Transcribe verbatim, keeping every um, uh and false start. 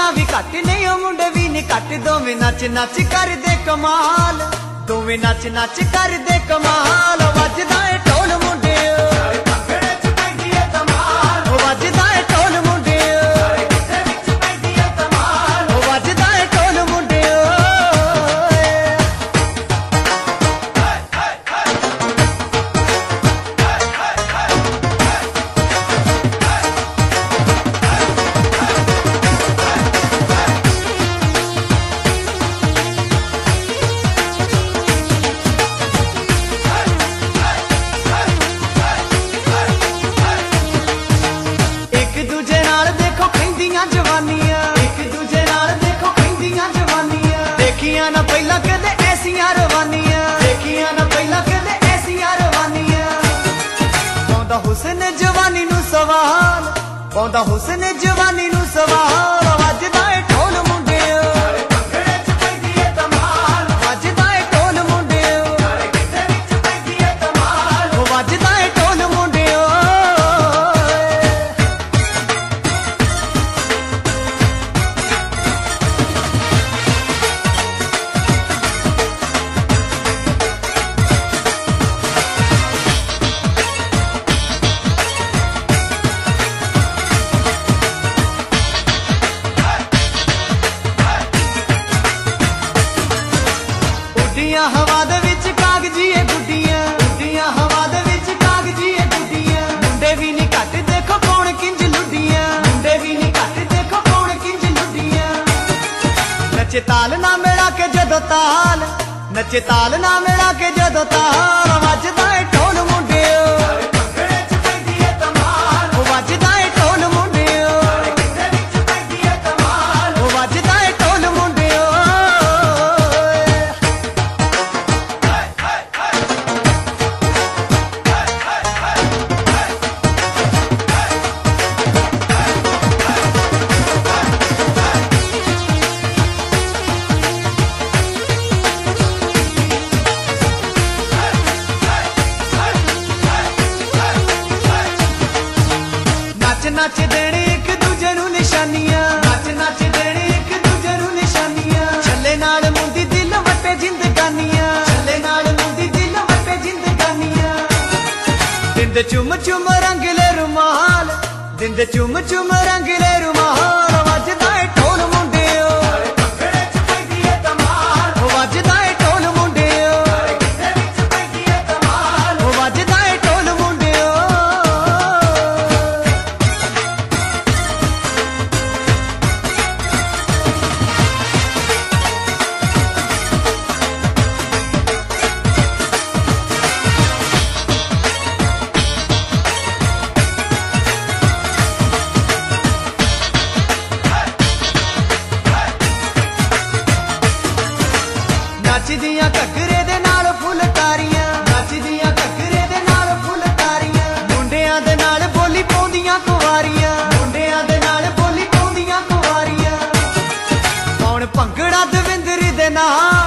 कुड़ियां भी घट नहीं मुंडे भी नहीं घट दोवें नच नच कर दे कमाल दोवें नच नच कर दे कमाल वजदा है ढोल मुंडे वजदा है ढोल मुंडे वजदा है ढोल मुंडे देखिया ना पहला कदे ऐसियां रवानियां देखिया ना पहला कदे ऐसियां रवानियां पौंदा हुस्न जवानी नू सवाल पौंदा हुस्न जवानी नू सवाल वजदा है ढोल मुंडे वजदा है ढोल मुंडे वजदा है ढोल मुंडे हवा दे विच कागजीए गुड्डियां गुड्डियां हवा दे विच कागजीए गुड्डियां मुंडे भी नहीं घट देखो कौन किंज लुड्डियां मुंडे भी नहीं घट देखो कौन किंज लुड्डियां नचे ताल ना मिला के जदों ताल नचे ताल ना मिला के जदों ताल वजदा है ढोल मुंडे वजदा है ढोल मुंडे वजदा है ढोल मुंडे नच देने एक दूजे नू निशानियां नच नच देने एक दूजे नू निशानियां छल्ले नाल मुंदी दिल वट्टे जिंदगानियां छल्ले नाल मुंदी दिल वट्टे जिंदगानियां दिंदे चुम चुम रंगले रुमाल दिंदे चुम चुम रंगले रुमाल वजदा है ढोल मुंडे वजदा है ढोल मुंडे वजदा है ढोल मुंडे नचदियां घगरे दे नाल फुलकारियां नचदियां घगरे दे नाल फुलकारियां मुंडियां दे नाल बोली पाउंदियां कुवारियां मुंडियां दे नाल बोली पाउंदियां कुवारियां कौन भंगड़ा दविंदर दे नाल